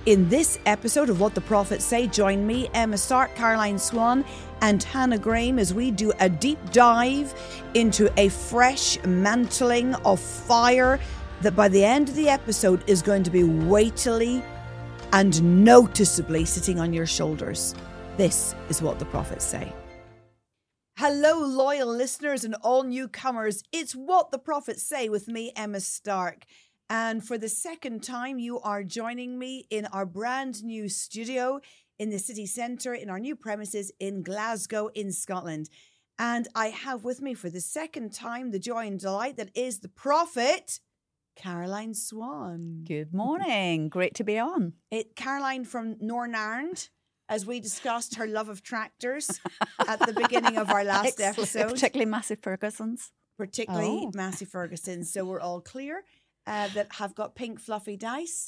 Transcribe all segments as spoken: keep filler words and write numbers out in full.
In this episode of What the Prophets Say, join me, Emma Stark, Caroline Swan and Hannah Graham as we do a deep dive into a fresh mantling of fire that by the end of the episode is going to be weightily and noticeably sitting on your shoulders. This is What the Prophets Say. Hello, loyal listeners and all newcomers. It's What the Prophets Say with me, Emma Stark. And for the second time, you are joining me in our brand new studio in the city centre, in our new premises in Glasgow, in Scotland. And I have with me for the second time the joy and delight that is the prophet, Caroline Swan. Good morning. Great to be on. It, Caroline from Nornarnd, as we discussed her love of tractors at the beginning of our last episode. Particularly Massey Ferguson's. Particularly Oh. Massey Ferguson's. So we're all clear. Uh, that have got pink fluffy dice.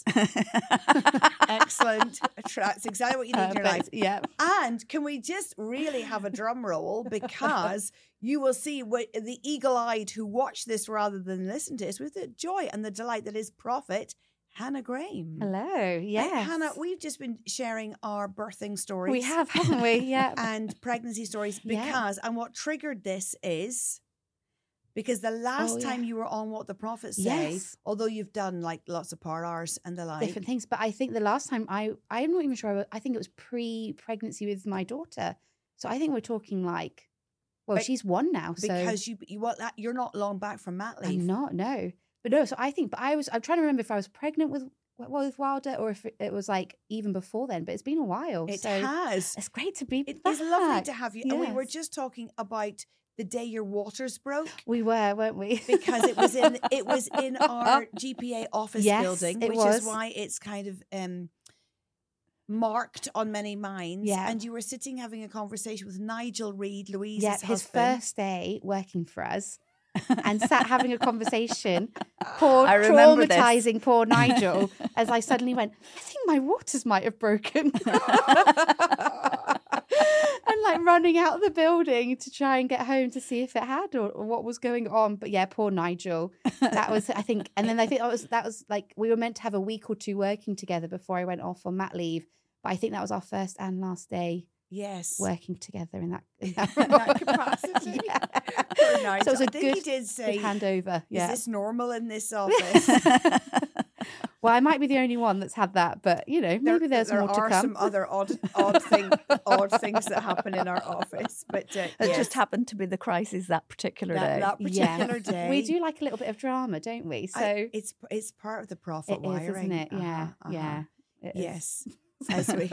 Excellent. That's exactly what you need in your Uh, life. but, yeah. And can we just really have a drum roll, because you will see what the eagle-eyed who watch this rather than listen to us with the joy and the delight that is prophet Hannah Graham. Hello, yes. Uh, Hannah, we've just been sharing our birthing stories. We have, haven't we? Yeah. And pregnancy stories Yeah. because, and what triggered this is... Because the last Oh, yeah. time you were on What the Prophets Say, Yes. although you've done like lots of par hours and the like. Different things. But I think the last time I, I'm not even sure, I, was- I think it was pre-pregnancy with my daughter. So I think we're talking like, well, But- she's one now. So Because you, you what, that, you're not long back from mat leave. I'm not, no. But no, so I think, but I was, I'm trying to remember if I was pregnant with, well, with Wilder or if it, it was like even before then, but it's been a while. It so has. it's great to be It back. is lovely to have you. And we were Yes. just talking about the day your waters broke. We were, weren't we? Because it was in it was in our G P A office Yes, building, it which was. is why it's kind of um, marked on many minds. Yeah. And you were sitting having a conversation with Nigel Reed, Louise's Yeah, his husband. first day working for us, and sat having a convetion. Poor, I remember this. traumatizing poor Nigel, as I suddenly went, I think my waters might have broken. And like running out of the building to try and get home to see if it had or, or what was going on. But yeah, poor Nigel. That was, I think, and then I think that was, that was like, we were meant to have a week or two working together before I went off on mat leave. But I think that was our first and last day Yes. working together in that, in that, In that capacity. Yeah. Poor Nigel. So it was a I think he good, did say, good handover. Yeah. is this normal in this office? Well, I might be the only one that's had that, but you know, maybe there's there more to are come. some other odd, odd thing, odd things that happen in our office, but uh, It yes, just happened to be the crisis that particular that, day. that Yeah. particular day. We do like a little bit of drama, don't we? So I- it's it's part of the prophet it is, wiring, isn't it? Yeah, Uh-huh, uh-huh. yeah. It is. Yes, as we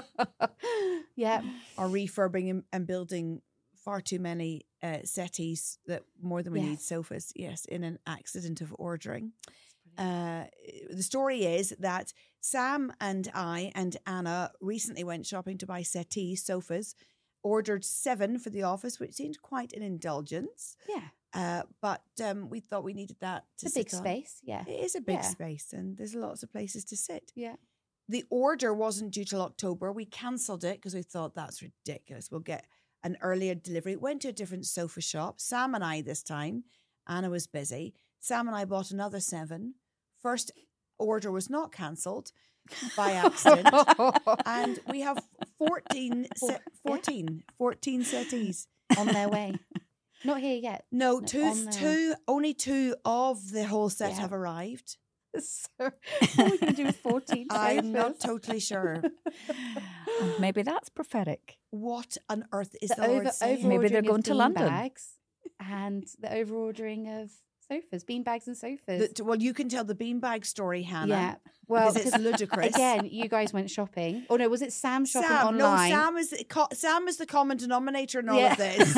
Yeah, are refurbing and, and building far too many uh, settees that more than we need Yes. sofas. Yes, in an accident of ordering. Uh, the story is that Sam and I and Anna recently went shopping to buy settees, sofas, ordered seven for the office, which seemed quite an indulgence. yeah. Uh, but um, we thought we needed that to It's a big sit on. space. Yeah, It is a big Yeah. space, and there's lots of places to sit. yeah. The order wasn't due till October. We cancelled it because we thought that's ridiculous. We'll get an earlier delivery. Went to a different sofa shop. Sam and I this time. Anna was busy. Sam and I bought another seven. First order was not cancelled by accident. And we have fourteen, se- fourteen, fourteen settees. On their way. Not here yet. No, No, two, on their- two, only two of the whole set Yeah. have arrived. So what are we going to do with fourteen? I'm not sofas? totally sure. And maybe that's prophetic. What on earth is The the, Lord over, saying? Maybe they're over-ordering going of to London. beanbags and the over ordering of sofas, beanbags and sofas. The- well, you can tell the beanbag story, Hannah. Yeah. Well, because it's ludicrous. again, you guys went shopping. Oh no, was it Sam shopping Sam, online? no, Sam is co- Sam is the common denominator in all Yeah. of this.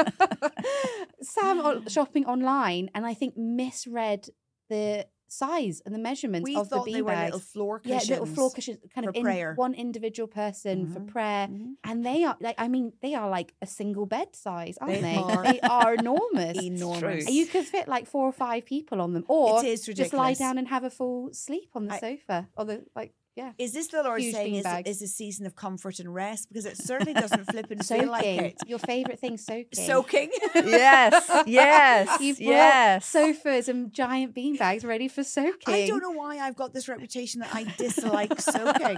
Sam on, shopping online, and I think misread the size and the measurements We of the thought they were beanbags. little floor Yeah, cushions. little floor cushions, kind for of in prayer. one individual person for Mhm. prayer, Mhm. and they are like, I mean, they are like a single bed size, aren't They they? are. They are enormous. Enormous. And you could fit like four or five people on them, or It is just lie ridiculous. down and have a full sleep on the I- sofa or the like. Yeah. Is this the Lord Huge saying is, beanbags. is a season of comfort and rest? Because it certainly doesn't flip and feel like Soaking. it. Your favourite thing, soaking. Soaking. Yes, yes, You've brought yes. sofas and giant beanbags ready for soaking. I don't know why I've got this reputation that I dislike soaking.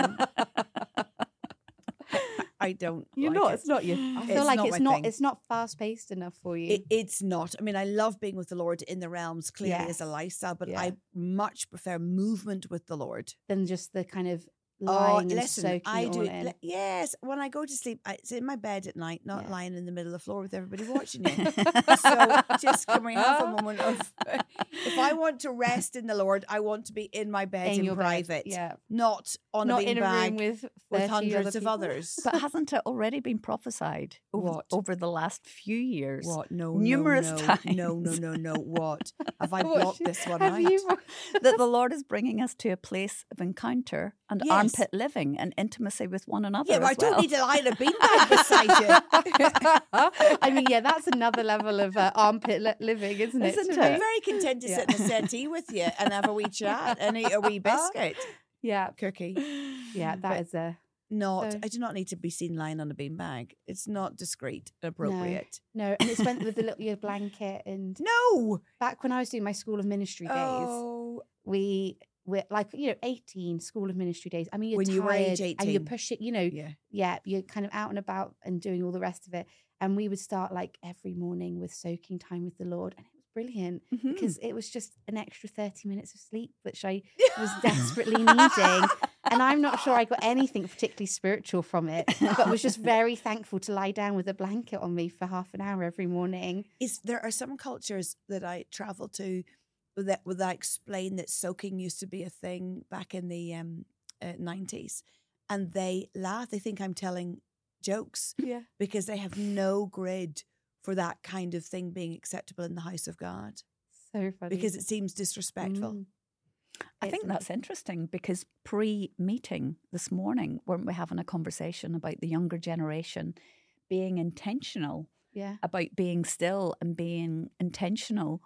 I don't. You're like not. it. It's not your. I feel It's like not it's my not. thing. It's not fast paced enough for you. It, it's not. I mean, I love being with the Lord in the realms, clearly as a Yes. lifestyle, but Yeah. I much prefer movement with the Lord. than just the kind of Oh, lying and listen, soaking I it do all it. in. li- Yes, when I go to sleep, I, it's in my bed at night, not Yeah. lying in the middle of the floor with everybody watching you. So just can we have a moment of, if I want to rest in the Lord, I want to be in my bed in, in your bed, private, yeah, not on not a in a room beanbag with with thirty hundreds other of people. others. But hasn't it already been prophesied over, What? over the last few years? What? No, Numerous no, no, times. no, no, no, no. What? Have I What blocked she- this one have out? you- That the Lord is bringing us to a place of encounter and Yes. armpit living and intimacy with one another. Yeah, but I as don't well. need to lie in a beanbag beside you. I mean, yeah, that's another level of uh, armpit li- living, isn't it? Isn't to it? I'm be- very content to Yeah. sit in a settee with you and have a wee chat and eat a wee biscuit Yeah, cookie. yeah, that is a Not, So- I do not need to be seen lying on a beanbag. It's not discreet and appropriate. no, and it's went with the little your blanket. And No. back when I was doing my school of ministry days, Oh, we were like you know eighteen school of ministry days. I mean, you're When you were age tired and you're eighteen. pushing, you know, yeah. yeah, you're kind of out and about and doing all the rest of it. And we would start like every morning with soaking time with the Lord, and it was brilliant Mhm. because it was just an extra thirty minutes of sleep, which I was desperately needing. And I'm not sure I got anything particularly spiritual from it, but was just very thankful to lie down with a blanket on me for half an hour every morning. Is there are some cultures that I travel to that where I explain that soaking used to be a thing back in the um, uh, nineties, and they laugh. They think I'm telling jokes Yeah. because they have no grid for that kind of thing being acceptable in the house of God So funny. because it seems disrespectful. Mm. I think It's- that's interesting because pre-meeting this morning, weren't we having a conversation about the younger generation being intentional Yeah. about being still and being intentional?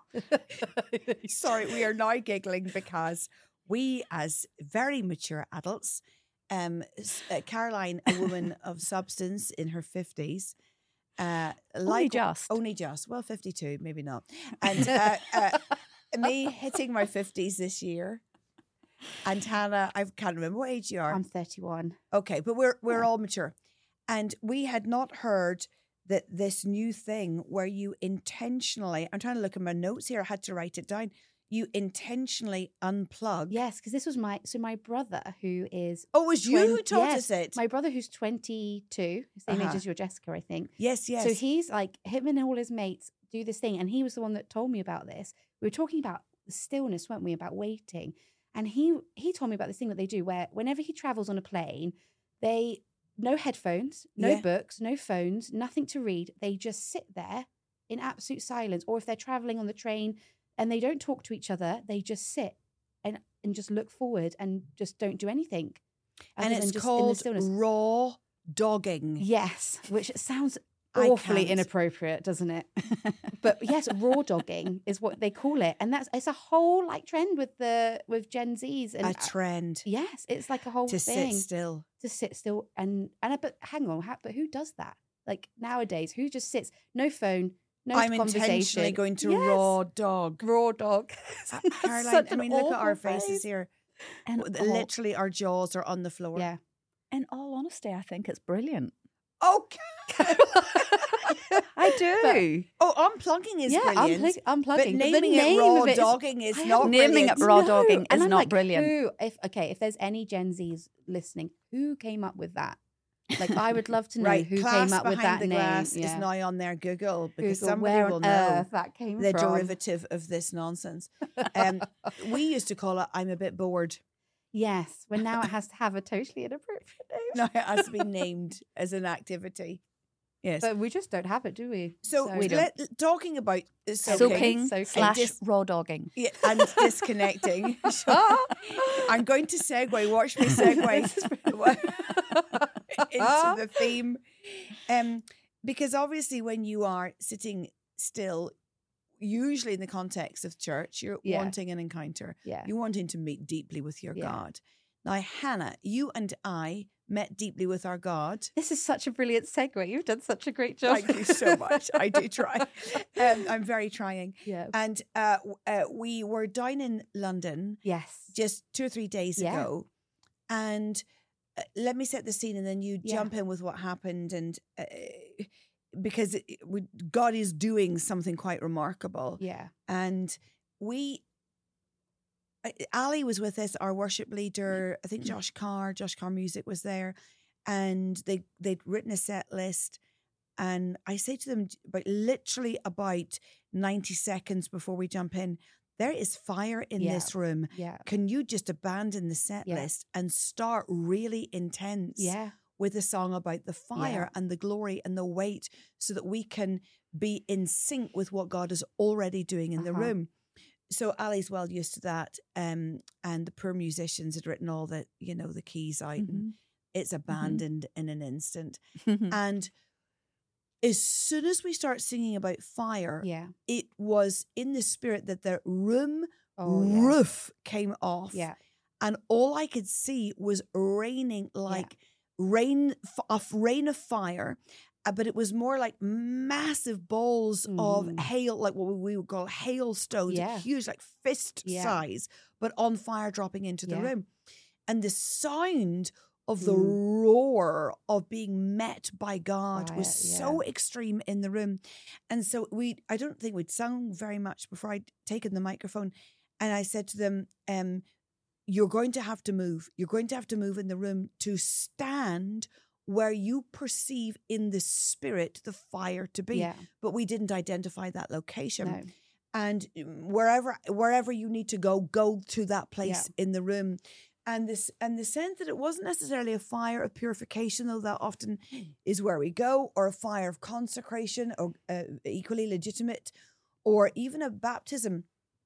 Sorry, we are now giggling because we, as very mature adults, um, s- uh, Caroline, a woman of substance in her fifties, uh, Only like just. only just, well, fifty-two, maybe not, and uh, uh, me hitting my fifties this year, and Hannah, I can't remember what age you are. I'm thirty-one. Okay, but we're we're Yeah. all mature, and we had not heard that this new thing where you intentionally. I'm trying to look at my notes here. I had to write it down. You intentionally unplug. Yes, because this was my so my brother who is Oh, it was you who twen- taught yes, us it. My brother who's twenty-two, same age Uh-huh. as your Jessica, I think. yes, yes. So he's like him and all his mates do this thing, and he was the one that told me about this. We were talking about the stillness, weren't we? About waiting, and he he told me about this thing that they do where whenever he travels on a plane, they no headphones, no Yeah. books, no phones, nothing to read. They just sit there in absolute silence. Or if they're traveling on the train and they don't talk to each other, they just sit and and just look forward and just don't do anything. and other than it's just in the called stillness. raw dogging. Yes, which sounds I awfully can't. inappropriate, doesn't it? But yes, raw dogging is what they call it, and that's it's a whole like trend with the with Gen Zs and A trend yes, it's like a whole to thing sit still. to sit still and and I, but hang on, how, but who does that? Like nowadays, who just sits no phone, no I'm conversation? intentionally going to Yes. raw dog. raw dog. Uh, That's Caroline, such I an mean, look at our awful faces phrase. here. And W- all- Literally, our jaws are on the floor. Yeah. in all honesty, I think it's brilliant. Okay. I do. Oh, unplugging is yeah, brilliant. unplug- unplugging. But the naming it name raw of it is- dogging is I not have- Naming brilliant. it raw No, dogging and is I'm not like, brilliant. Who, if okay, if there's any Gen Zs listening, who came up with that? Like, I would love to know Right, who class came up with behind that the name. glass yeah. is now on their Google because Google, somebody where will on know earth that came the from. derivative of this nonsense. Um, we used to call it "I'm a bit bored." Yes, when now it has to have a totally inappropriate name. Now it has to be named as an activity. Yes. But we just don't have it, do we? so we don't. let, talking about uh, soaking, Soaking Soaking. slash Dis- raw dogging. yeah, and disconnecting. I'm going to segue. Watch me segue into the theme, um, because obviously when you are sitting still, usually in the context of church, you're Yeah. wanting an encounter. Yeah. You're wanting to meet deeply with your Yeah. God. Now, Hannah, you and I met deeply with our God. This is such a brilliant segue. You've done such a great job. Thank you so much. I do try. Um, I'm very trying. Yeah. And uh, uh, we were down in London. Yes. Just two or three days Yeah. ago. And uh, let me set the scene and then you Yeah. jump in with what happened. And uh, because it, we, God is doing something quite remarkable. Yeah. And we, uh, Ali was with us, our worship leader. I think Josh Carr, Josh Carr Music was there. And they, they'd written a set list. And I say to them, about literally about ninety seconds before we jump in, there is fire in Yeah. this room. Yeah. Can you just abandon the set Yeah. list and start really intense Yeah. with a song about the fire Yeah. and the glory and the weight so that we can be in sync with what God is already doing in the Uh-huh. room? So Ali's well used to that. Um, and the poor musicians had written all the, you know, the keys out and it's abandoned in an instant. Mm-hmm. And as soon as we start singing about fire, Yeah. it was in the spirit that the room Oh, yeah. roof came off. Yeah. And all I could see was raining like rain, f- a f- rain of fire. Uh, but it was more like massive balls of Mm. hail, like what we would call hailstones, Yeah. huge, like fist Yeah. size, but on fire dropping into the Yeah. room. And the sound of the Mm. roar of being met by God was Fire, so extreme in the room. And so we, I don't think we'd sung very much before I'd taken the microphone. And I said to them, um, you're going to have to move. You're going to have to move in the room to stand where you perceive in the spirit the fire to be. Yeah. But we didn't identify that location. No. And wherever wherever you need to go, go to that place Yeah. in the room. And this and the sense that it wasn't necessarily a fire of purification, though that often is where we go, or a fire of consecration, or uh, equally legitimate, or even a baptism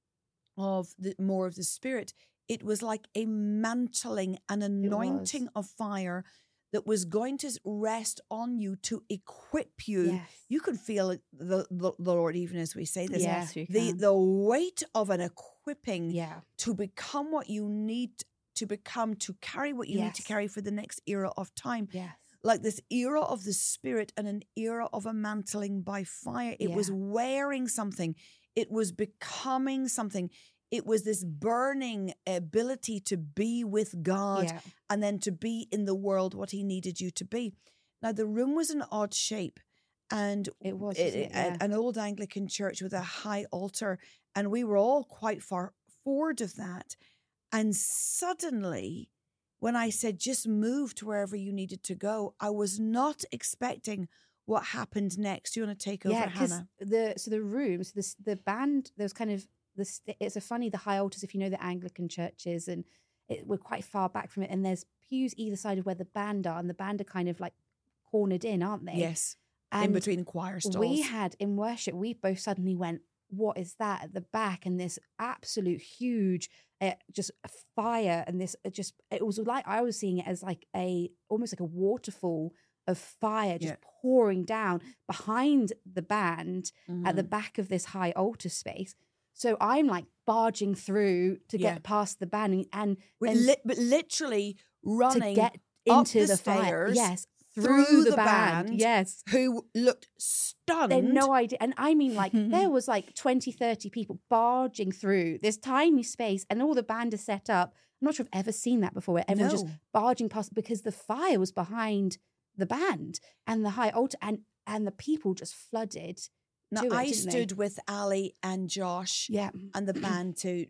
of the more of the Spirit. It was like a mantling, an anointing of fire that was going to rest on you to equip you. Yes. You could feel it, the, the the Lord, even as we say this. Yes, you The can. the weight of an equipping Yeah. to become what you need to become, to carry what you need to Yes. carry for the next era of time. Yes. Like this era of the Spirit and an era of a mantling by fire. It was Yeah. wearing something. It was becoming something. It was this burning ability to be with God Yeah. and then to be in the world what he needed you to be. Now, the room was an odd shape, and It was, it- wasn't it? a- Yeah. an old Anglican church with a high altar, and we were all quite far forward of that. And suddenly, when I said just move to wherever you needed to go, I was not expecting what happened next. Do you want to take over, Yeah, because Hannah? the so the room, so this the band, there was kind of this. It's a funny the high altars. If you know the Anglican churches, and it, we're quite far back from it, and there's pews either side of where the band are, and the band are kind of like cornered in, aren't they? Yes, and in between the choir stalls. we had in worship, we both suddenly went, "What is that at the back?" And this absolute huge, uh, just fire, and this uh, just it was like I was seeing it as like a almost like a waterfall of fire just Yeah. pouring down behind the band at the Mhm. back of this high altar space. So I'm like barging through to Yeah. get past the band and, and, We and li- but literally running to get up into the the, fire. stairs, Yes, through through, the the, band. band. Yes. who looked stunned. They had no idea. And I mean, like, there was like twenty, thirty people barging through this tiny space, and all the band is set up. I'm not sure I've ever seen that before, where everyone just No. barging past because the fire was behind the band and the high altar, and, and the people just flooded. Now, to it, I didn't they? stood with Ali and Josh Yeah. and the band to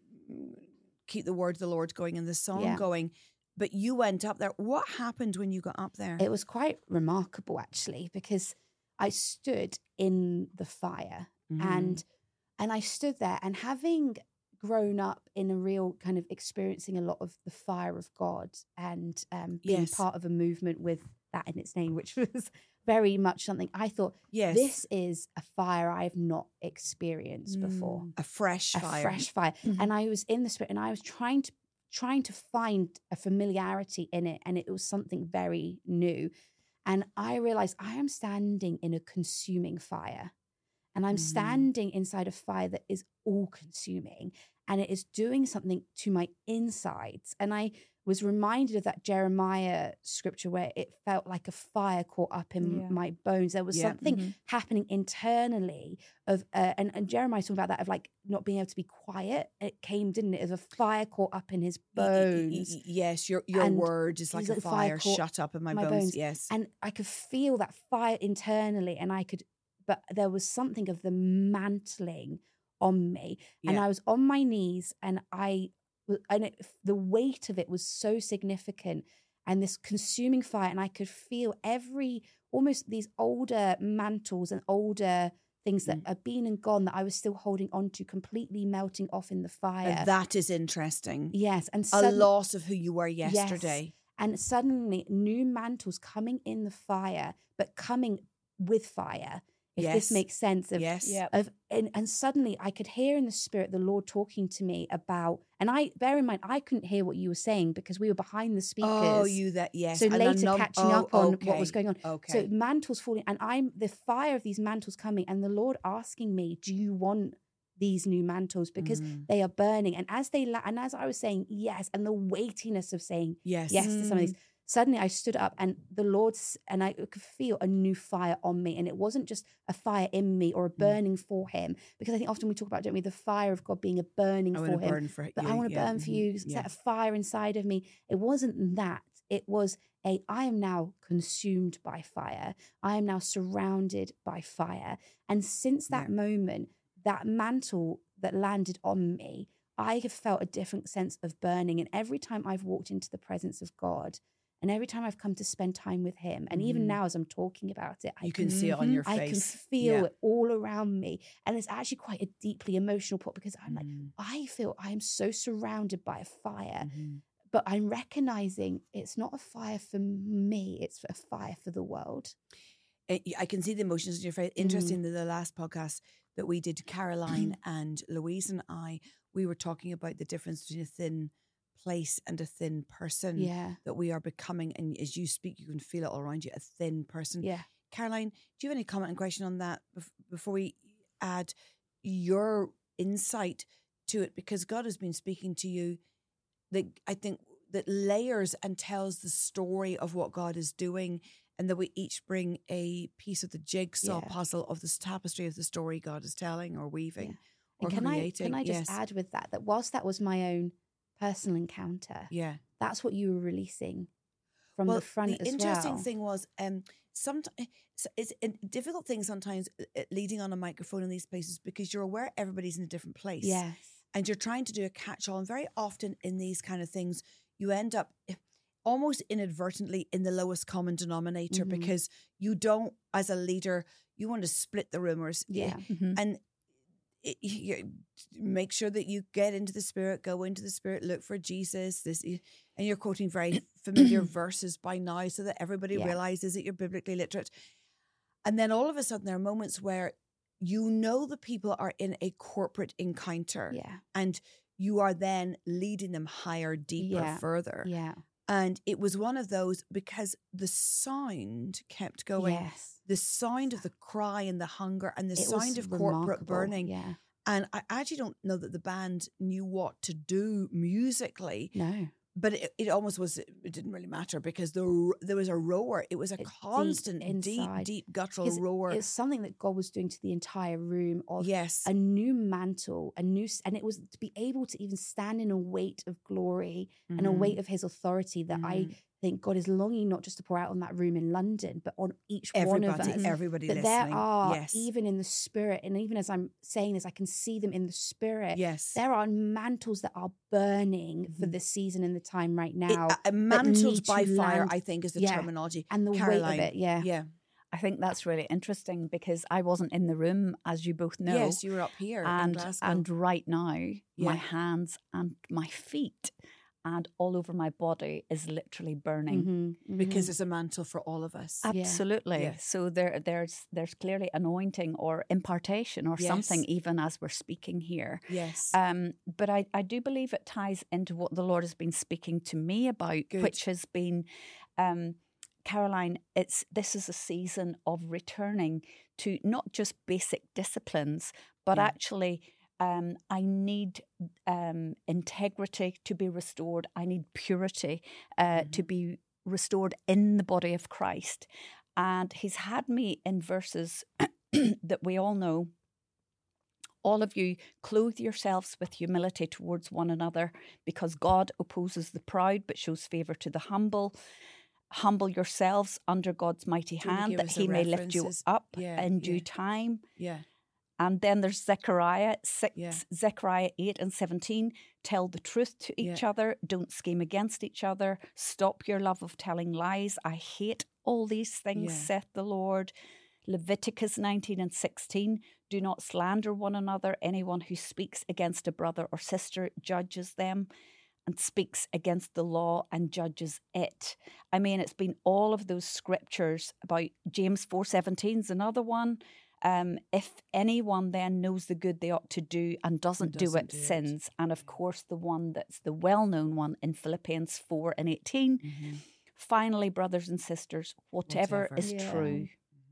keep the word of the Lord going and the song Yeah. going. But you went up there. What happened when you got up there? It was quite remarkable, actually, because I stood in the fire Mhm. and and I stood there, and having grown up in a real kind of experiencing a lot of the fire of God and um, being Yes. part of a movement with that in its name, which was very much something I thought, yes, this is a fire I have not experienced before. Mm, a fresh A fire. fresh fire. Mhm. And I was in the spirit, and I was trying to trying to find a familiarity in it, and it was something very new. And I realized I am standing in a consuming fire, and I'm Mhm. standing inside a fire that is all consuming, and it is doing something to my insides. And I was reminded of that Jeremiah scripture where it felt like a fire caught up in Yeah. my bones. There was Yeah. something Mhm. happening internally of, uh, and, and Jeremiah's talking about that of like not being able to be quiet. It came, didn't it, of a fire caught up in his Y- y- y- bones. y- Yes, your your And word is like he's a like fire fire caught shut up in my, my bones. bones. Yes. And I could feel that fire internally, and I could, but there was something of the mantling on me. And Yeah. I was on my knees, and I, w- and it, the weight of it was so significant, and this consuming fire, and I could feel every, almost these older mantles and older things that Mm. are been and gone that I was still holding on to, completely melting off in the fire. And that is interesting. Yes. And A sudden- loss of who you were yesterday. and suddenly new mantles coming in the fire, but coming with fire, if Yes. this makes sense. Of, Yes. Yeah. of and, and suddenly I could hear in the spirit the Lord talking to me about, and I, bear in mind, I couldn't hear what you were saying because we were behind the speakers. Oh, you that, yes. So And a later num- catching oh, up on what okay. was going on. Okay. So mantles falling, and I'm the fire of these mantles coming, and the Lord asking me, do you want these new mantles? Because Mm. they are burning. And as they, la- and as I was saying yes, and the weightiness of saying Yes. yes to some of Mm. these, suddenly I stood up, and the Lord, s- and I could feel a new fire on me. And it wasn't just a fire in me or a burning for him, because I think often we talk about, don't we, the fire of God being a burning I for want to him. burn for But you. I want to yeah, burn for mhm, you, yeah. set a fire inside of me. It wasn't that. It was a, I am now consumed by fire. I am now surrounded by fire. And since that Yeah. moment, that mantle that landed on me, I have felt a different sense of burning. And every time I've walked into the presence of God, and every time I've come to spend time with him, and even Mhm. now as I'm talking about it, I You can can see it on Mhm. your I can face. feel Yeah. it all around me. And it's actually quite a deeply emotional part, because I'm like, Mm, I feel I am so surrounded by a fire, mhm. but I'm recognizing it's not a fire for me, it's a fire for the world. Eh, y- I can see the emotions in your face. Mm. Interesting that the last podcast that we did, Caroline and Louise and I, we were talking about the difference between a thin place and a thin person Yeah. that we are becoming. And as you speak, you can feel it all around you, a thin person. Yeah. Caroline, do you have any comment and question on that bef- before we add your insight to it? Because God has been speaking to you, that I think that layers and tells the story of what God is doing, and that we each bring a piece of the jigsaw Yeah. puzzle of this tapestry of the story God is telling or weaving Yeah. or And can I creating. can I just yes. add with that that whilst that was my own personal encounter, Yeah. that's what you were releasing from Well, the front as interesting well. thing was, um, sometimes it's a difficult thing sometimes uh, leading on a microphone in these places, because you're aware everybody's in a different place. Yes. And you're trying to do a catch-all. And very often in these kind of things, you end up almost inadvertently in the lowest common denominator, Mhm. because you don't, as a leader, you want to split the room. Or, s- Yeah. Mhm. And it, you, make sure that you get into the Spirit, go into the Spirit, look for Jesus. This, and you're quoting very familiar verses by now, so that everybody Yeah. realizes that you're biblically literate. And then all of a sudden, there are moments where you know the people are in a corporate encounter, Yeah. and you are then leading them higher, deeper, Yeah. further. Yeah. And it was one of those, because the sound kept going. Yes. The sound of the cry and the hunger and the It sound was of corporate remarkable. burning. Yeah. And I actually don't know that the band knew what to do musically, No. but it, it almost was, it didn't really matter, because the, there was a roar. It was a It's deep constant, deep, inside. deep, guttural 'Cause roar. It's something that God was doing to the entire room of Yes. a new mantle, a new, s- and it was to be able to even stand in a weight of glory and a Mhm. weight of His authority that I Mhm. think God is longing not just to pour out on that room in London, but on each one of Everybody, us. everybody That listening. there are, yes. even in the spirit, and even as I'm saying this, I can see them in the spirit. yes. There are mantles that are burning for Mhm. this season and the time right It- now, uh, mantled need by to fire, land- I think, is the yeah. terminology. and the Caroline, weight of it. Yeah. Yeah. I think that's really interesting, because I wasn't in the room, as you both know. Yes, you were up here in and Glasgow. and right now, Yeah. my hands and my feet and all over my body is literally burning. Mhm, because mhm. there's a mantle for all of us. Yeah. Absolutely. Yeah. So there, there's there's clearly anointing or impartation or Yes. something, even as we're speaking here. Yes. Um, but I, I do believe it ties into what the Lord has been speaking to me about, Good. which has been, um, Caroline, it's this is a season of returning to not just basic disciplines, but Yeah. actually Um, I need um, integrity to be restored. I need purity uh, mm-hmm. to be restored in the body of Christ. And he's had me in verses that we all know. All of you, clothe yourselves with humility towards one another, because God opposes the proud but shows favour to the humble. Humble yourselves under God's mighty hand, that he may lift you up yeah, in due yeah. time. Yeah. And then there's Zechariah six, yeah. Zechariah eight and seventeen. Tell the truth to each yeah. other. Don't scheme against each other. Stop your love of telling lies. I hate all these things, yeah. saith the Lord. Leviticus nineteen and sixteen. Do not slander one another. Anyone who speaks against a brother or sister judges them and speaks against the law and judges it. I mean, it's been all of those scriptures about James four seventeen is another one. Um, if anyone then knows the good they ought to do and doesn't, doesn't do it, do sins. It. And of course, the one that's the well-known one in Philippians four and eighteen. Mm-hmm. Finally, brothers and sisters, whatever, whatever. is yeah. true,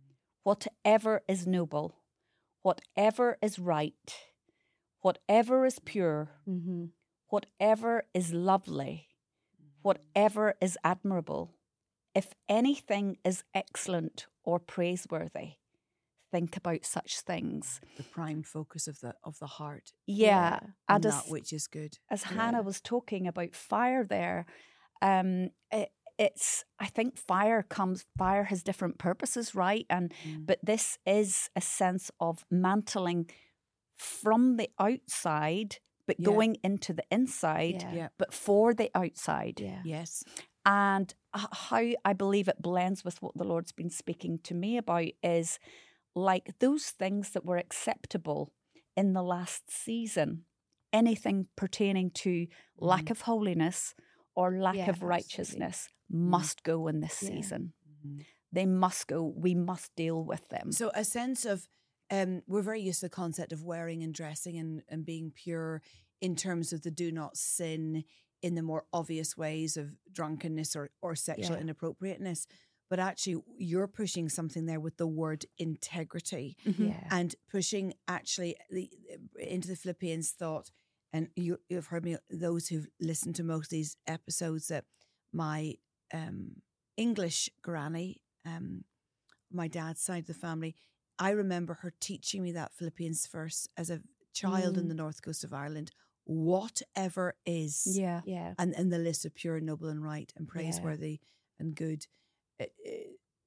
whatever is noble, whatever is right, whatever is pure, mm-hmm. whatever is lovely, whatever is admirable, if anything is excellent or praiseworthy, think about such things. The prime focus of the of the heart. Yeah. yeah. And, and that as, which is good. As yeah. Hannah was talking about fire there, um, it, it's, I think fire comes, fire has different purposes, right? And mm. But this is a sense of mantling from the outside, but yeah. going into the inside, yeah. but for the outside. Yeah. Yes. And how I believe it blends with what the Lord's been speaking to me about is like those things that were acceptable in the last season, anything pertaining to mm. lack of holiness or lack yeah, of righteousness absolutely. must go in this yeah. season. Mm-hmm. They must go. We must deal with them. So a sense of, um, we're very used to the concept of wearing and dressing and, and being pure in terms of the do not sin in the more obvious ways of drunkenness or, or sexual yeah. inappropriateness. But actually, you're pushing something there with the word integrity mm-hmm. yeah. and pushing actually the, into the Philippians thought. And you, you've heard me, those who've listened to most of these episodes, that my um, English granny, um, my dad's side of the family, I remember her teaching me that Philippians verse as a child mm. in the north coast of Ireland. Whatever is, yeah, yeah, and in the list of pure, noble, and right, and praiseworthy yeah. and good. It, it,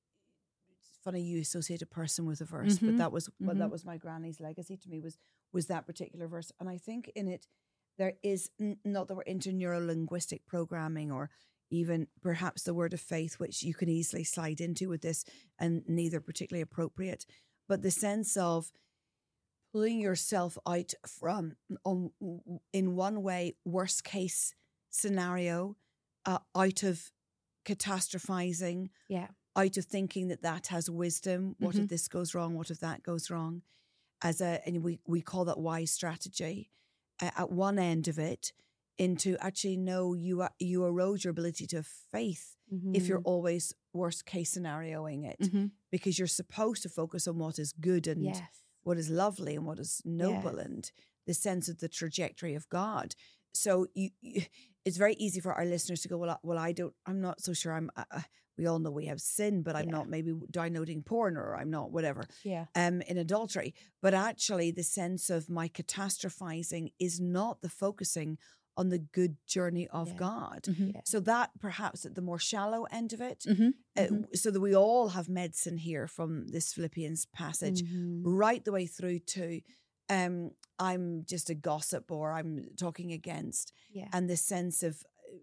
it's funny you associate a person with a verse, mm-hmm. but that was mm-hmm. well, that was my granny's legacy to me was was that particular verse, and I think in it there is n- not that we're into neuro-linguistic programming or even perhaps the word of faith, which you can easily slide into with this, and neither particularly appropriate, but the sense of pulling yourself out from, um, in one way, worst case scenario, uh, out of catastrophizing, yeah, out of thinking that that has wisdom. What mm-hmm. if this goes wrong? What if that goes wrong? As a, and we, we call that wise strategy. Uh, at one end of it, into actually no, you uh, you erode your ability to have faith mm-hmm. if you're always worst case scenarioing it, mm-hmm. because you're supposed to focus on what is good and yes. what is lovely and what is noble yes. and the sense of the trajectory of God. So you, you, it's very easy for our listeners to go, well, I, well, I don't, I'm not so sure. I'm. Uh, we all know we have sin, but I'm yeah. not maybe downloading porn, or I'm not whatever. Yeah. Um, in adultery, but actually, the sense of my catastrophizing is not the focusing on the good journey of yeah. God. Mm-hmm. Yeah. So that perhaps at the more shallow end of it, mm-hmm. uh, Mm-hmm. so that we all have medicine here from this Philippians passage, mm-hmm. right the way through to. Um, I'm just a gossip, or I'm talking against, yeah. and the sense of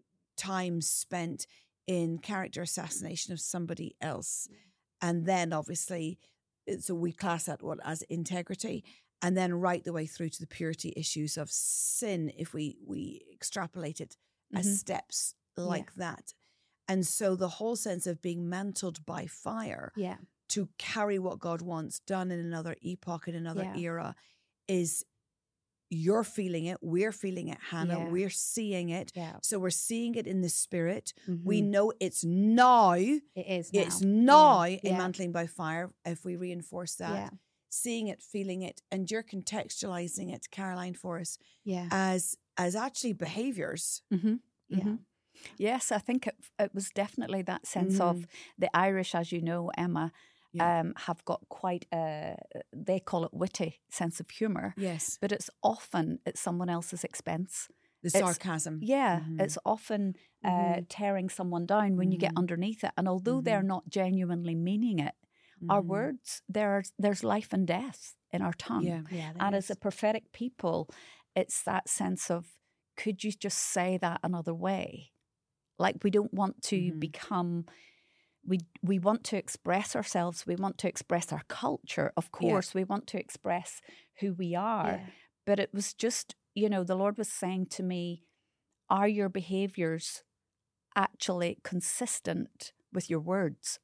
time spent in character assassination of somebody else. Yeah. And then obviously, so we class that what as integrity, and then right the way through to the purity issues of sin, if we, we extrapolate it mm-hmm. as steps like yeah. that. And so the whole sense of being mantled by fire yeah. to carry what God wants done in another epoch, in another yeah. era, is you're feeling it, we're feeling it, Hannah, Yeah. we're seeing it. Yeah. So we're seeing it in the spirit. Mm-hmm. We know it's now. It is now. It's now Yeah. in Yeah. mantling by fire, if we reinforce that. Yeah. seeing it, feeling it, and you're contextualizing it, Caroline, for us Yeah. as as actually behaviours. Mm-hmm. Yeah. Mm-hmm. Yes, I think it, it was definitely that sense Mm-hmm. of the Irish, as you know, Emma, Yeah. um, have got quite a, they call it witty sense of humour, Yes. but it's often at someone else's expense. The It's- sarcasm. Yeah, Mhm. it's often uh, Mhm. tearing someone down when you get Mhm. underneath it. And although they're not genuinely meaning it, our Mhm. words, there's, there's life and death in our tongue. Yeah. Yeah. there And is. as a prophetic people, it's that sense of, could you just say that another way? Like, we don't want to Mhm. become, we we want to express ourselves. We want to express our culture, of course. We want to express who we are. Yeah. But it was just, you know, the Lord was saying to me, are your behaviors actually consistent with your words?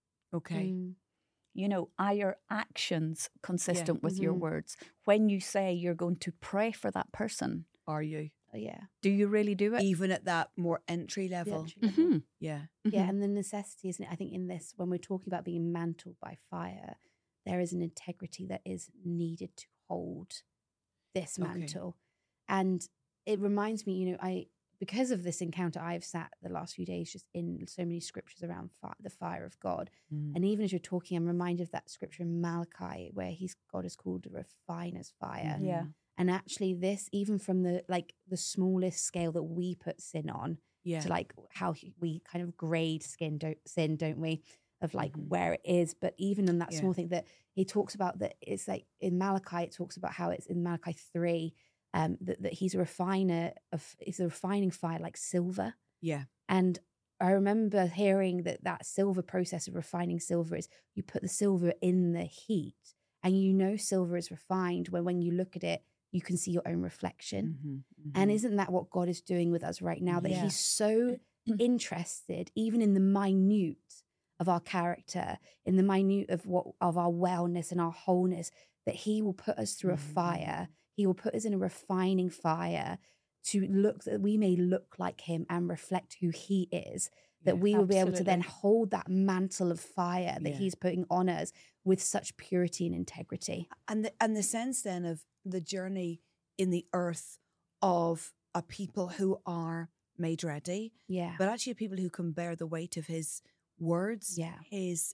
Okay. Mm. You know, are your actions consistent with your Mhm. words? When you say you're going to pray for that person, Are you? Yeah. do you really do it? Even at that more entry The level? entry level. Mhm. Yeah. Yeah, Mhm. and the necessity, isn't it? I think in this, when we're talking about being mantled by fire, there is an integrity that is needed to hold this Okay. mantle. And it reminds me, you know, I because of this encounter, I've sat the last few days just in so many scriptures around fi- the fire of God. Mm. And even as you're talking, I'm reminded of that scripture in Malachi where he's God is called a refiner's fire. Mhm. Yeah. And actually, this, even from the like the smallest scale that we put sin on, Yeah. to like how he- we kind of grade skin, don't, sin, don't we? Of like Mhm. where it is. But even on that Yeah. small thing that he talks about, that it's like in Malachi, it talks about how it's in Malachi three, um, that, that he's a refiner of, he's a refining fire like silver. Yeah. And I remember hearing that that silver process of refining silver is you put the silver in the heat and you know silver is refined when when you look at it, you can see your own reflection. Mhm. And Mhm. isn't that what God is doing with us right now? That Yeah. he's so interested, even in the minute of our character, in the minute of what of our wellness and our wholeness, that he will put us through a Mhm. fire. He will put us in a refining fire to look that we may look like him and reflect who he is. That Yeah. we will be able to then Absolutely. hold that mantle of fire that Yeah. he's putting on us with such purity and integrity. And the, and the sense then of the journey in the earth of a people who are made ready, Yeah. but actually people who can bear the weight of his words, Yeah. his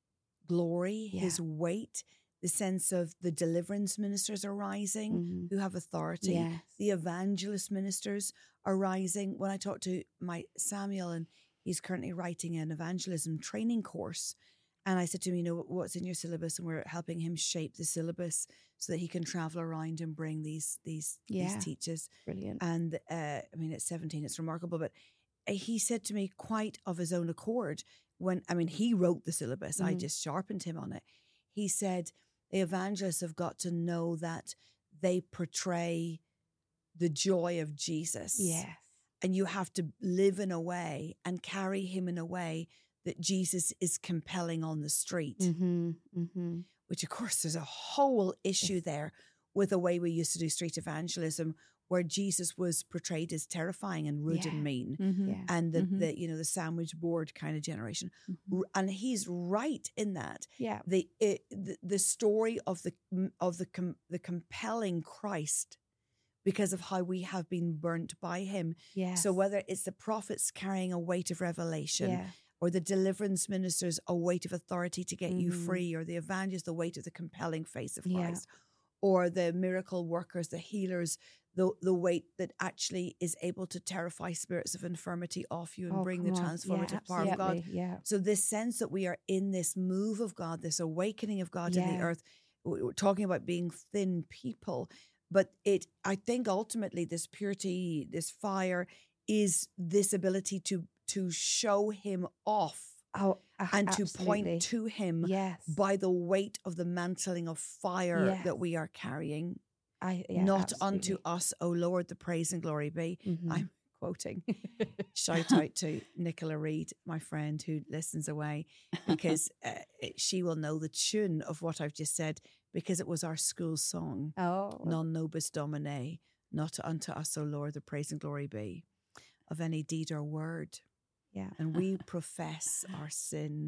glory, Yeah. his weight, the sense of the deliverance ministers arising Mhm. who have authority, Yes. the evangelist ministers arising. When I talked to my Samuel, and he's currently writing an evangelism training course, and I said to him, you know, what's in your syllabus? And we're helping him shape the syllabus so that he can travel around and bring these these Yeah. these teachers. Brilliant. And uh, I mean, at seventeen, it's remarkable. But uh, he said to me, quite of his own accord, when I mean, he wrote the syllabus, I Mhm. just sharpened him on it. He said, the evangelists have got to know that they portray the joy of Jesus. Yes. And you have to live in a way and carry him in a way that Jesus is compelling on the street, Mm-hmm. Mm-hmm. which of course there's a whole issue Yes. there with the way we used to do street evangelism, where Jesus was portrayed as terrifying and rude Yeah. and mean. Mhm. Yeah. And the, Mhm. the, you know, the sandwich board kind of generation. Mhm. R- And he's right in that. Yeah. The, it, the the story of the of the com, the compelling Christ, because of how we have been burnt by him. Yes. So whether it's the prophets carrying a weight of revelation, Yeah. or the deliverance ministers a weight of authority to get you Mhm. free, or the evangelists the weight of the compelling face of Yeah. Christ, or the miracle workers, the healers, the the weight that actually is able to terrify spirits of infirmity off you and Oh, bring the come on. transformative Yeah, power of God. absolutely. Yeah. So this sense that we are in this move of God, this awakening of God in the Yeah. earth, we- we're talking about being thin people, but it, I think ultimately this purity, this fire is this ability to, to show him off Oh, a- and to absolutely. point to him Yes. by the weight of the mantling of fire Yes. that we are carrying. I, yeah, Not unto absolutely. us, O Lord, the praise and glory be. Mhm. I'm quoting. Shout out to Nicola Reid, my friend who listens away, because uh, she will know the tune of what I've just said, because it was our school song. Oh. Non nobis domine, not unto us, O Lord, the praise and glory be, of any deed or word. Yeah. And we profess our sin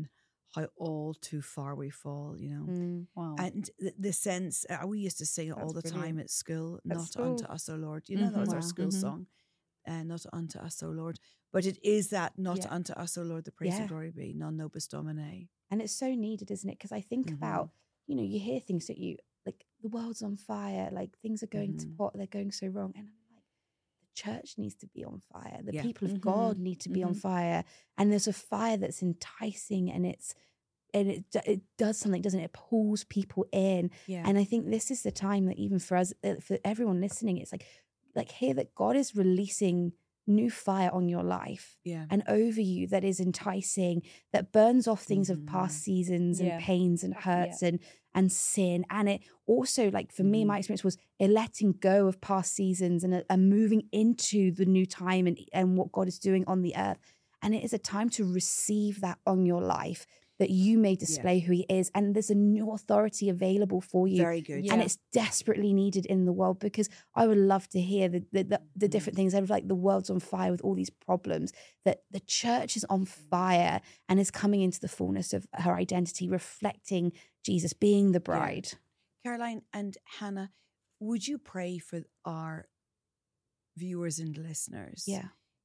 how all too far we fall, you know. Mm. Wow. And the, the sense, uh, we used to sing it That's all the brilliant. time at school, At not school. unto us, O Lord. You know, that was Mhm. our Wow. school Mhm. song, uh, not unto us, O Lord. But it is that, not Yeah. unto us, O Lord, the praise Yeah. and glory be, non nobis Domine. And it's so needed, isn't it? Because I think Mhm. about, you know, you hear things that you, like, the world's on fire, like things are going to Mhm. pot, they're going so wrong. And I'm like, the church needs to be on fire. The Yeah. people of Mhm. God need to be on Mhm. fire. And there's a fire that's enticing, and it's, and it, d- it does something, doesn't it? It pulls people in. Yeah. And I think this is the time that even for us, uh, for everyone listening, it's like, like hear that God is releasing new fire on your life Yeah. and over you that is enticing, that burns off things of past Mhm. seasons Yeah. and pains and hurts and and sin. And it also, like for me, Mhm. my experience was a letting go of past seasons and a, a moving into the new time and, and what God is doing on the earth. And it is a time to receive that on your life, that you may display who he is. And there's a new authority available for you. Very good. Yeah. And it's desperately needed in the world, because I would love to hear the the, the, the different things. I was like, the world's on fire with all these problems, that the church is on fire and is coming into the fullness of her identity, reflecting Jesus, being the bride. Caroline and Hannah, would you pray for our viewers and listeners? Yeah.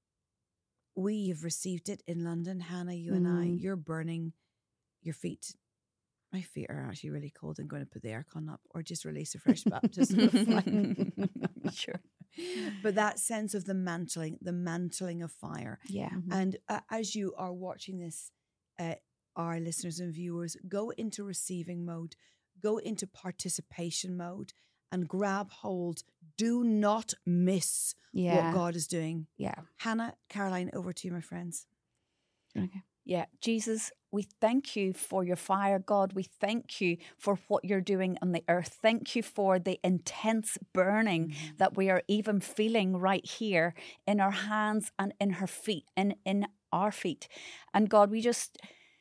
We have received it in London, Hannah, you and I. Mm. You're burning your feet. My feet are actually really cold. I'm going to put the aircon up or just release a fresh baptism of fire. Sure. But that sense of the mantling, the mantling of fire. Yeah. And uh, as you are watching this, uh, our listeners and viewers, go into receiving mode, go into participation mode, and grab hold. Do not miss Yeah. what God is doing. Yeah. Hannah, Caroline, over to you, my friends. Okay. Yeah, Jesus, we thank you for your fire, God. We thank you for what you're doing on the earth. Thank you for the intense burning Mm-hmm. that we are even feeling right here in our hands and in her feet and in our feet. And God, we just,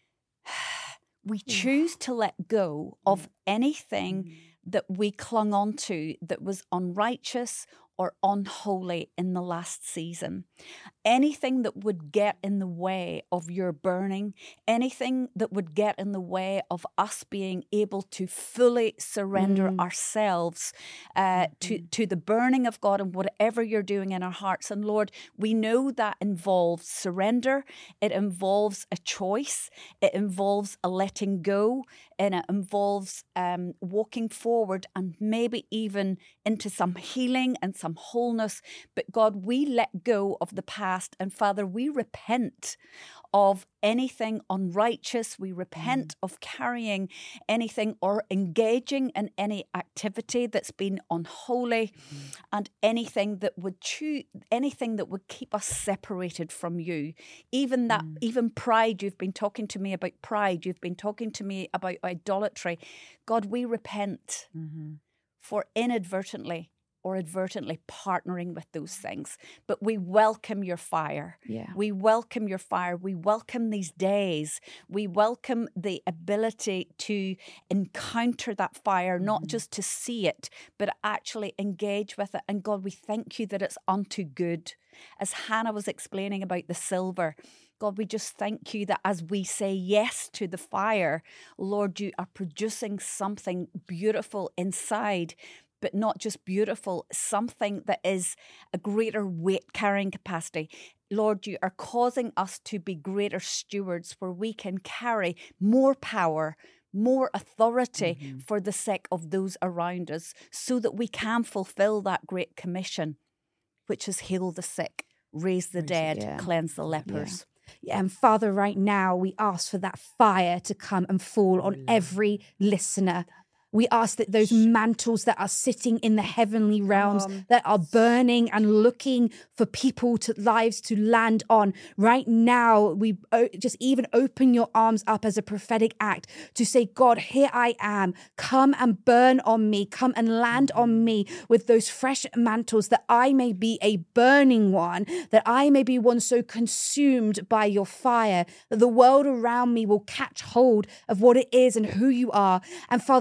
we choose to let go of anything Mm-hmm. that we clung on to that was unrighteous or unholy in the last season. Anything that would get in the way of your burning, anything that would get in the way of us being able to fully surrender Mm. ourselves uh, to, to the burning of God and whatever you're doing in our hearts. And Lord, we know that involves surrender. It involves a choice. It involves a letting go. And it involves um, walking forward and maybe even into some healing and some wholeness. But God, we let go of the past. And Father, we repent of anything unrighteous. We repent mm. of carrying anything or engaging in any activity that's been unholy mm. and anything that would choose, anything that would keep us separated from you. Even that, mm. even pride. You've been talking to me about pride. You've been talking to me about idolatry. God, we repent mm-hmm. for inadvertently or advertently partnering with those things. But we welcome your fire. Yeah. We welcome your fire. We welcome these days. We welcome the ability to encounter that fire, mm-hmm. not just to see it, but actually engage with it. And God, we thank you that it's unto good. As Hannah was explaining about the silver, God, we just thank you that as we say yes to the fire, Lord, you are producing something beautiful inside. But not just beautiful, something that is a greater weight carrying capacity. Lord, you are causing us to be greater stewards where we can carry more power, more authority mm-hmm. for the sake of those around us so that we can fulfill that great commission, which is heal the sick, raise the dead, yeah. cleanse the lepers. Yeah. Yeah, and Father, right now we ask for that fire to come and fall on every listener. We ask that those mantles that are sitting in the heavenly realms, um, that are burning and looking for people to lives to land on. Right now, we o- just even open your arms up as a prophetic act to say, God, here I am. Come and burn on me. Come and land on me with those fresh mantles, that I may be a burning one, that I may be one so consumed by your fire that the world around me will catch hold of what it is and who you are. And Father, we thank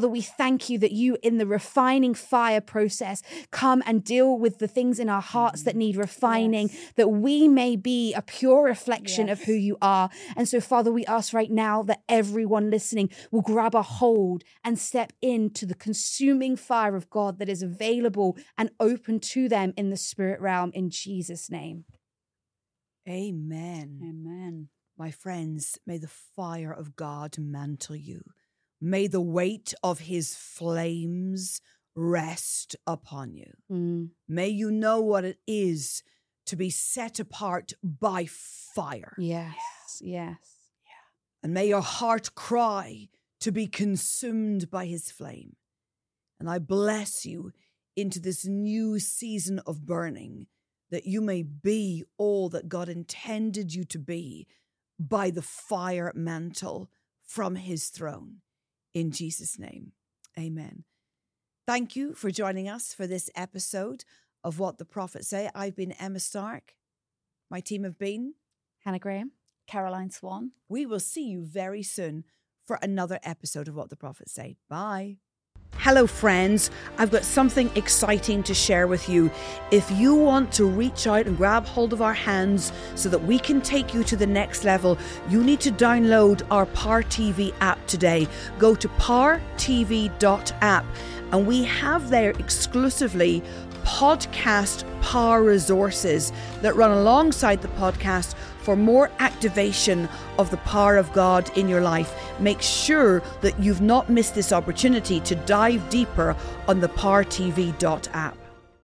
thank you that you, in the refining fire process, come and deal with the things in our hearts mm. that need refining, yes. that we may be a pure reflection yes. of who you are. And so, Father, we ask right now that everyone listening will grab a hold and step into the consuming fire of God that is available and open to them in the spirit realm, in Jesus' name. Amen. Amen. My friends, may the fire of God mantle you. May the weight of his flames rest upon you. Mm. May you know what it is to be set apart by fire. Yes, yes. Yeah. And may your heart cry to be consumed by his flame. And I bless you into this new season of burning, that you may be all that God intended you to be by the fire mantle from his throne. In Jesus' name, amen. Thank you for joining us for this episode of What the Prophets Say. I've been Emma Stark. My team have been Hannah Graham, Caroline Swan. We will see you very soon for another episode of What the Prophets Say. Bye. Hello, friends. I've got something exciting to share with you. If you want to reach out and grab hold of our hands so that we can take you to the next level, you need to download our Power T V app today. Go to power t v dot app, and we have there exclusively podcast power resources that run alongside the podcast for more activation of the power of God in your life. Make sure that you've not missed this opportunity to dive deeper on the power t v dot app.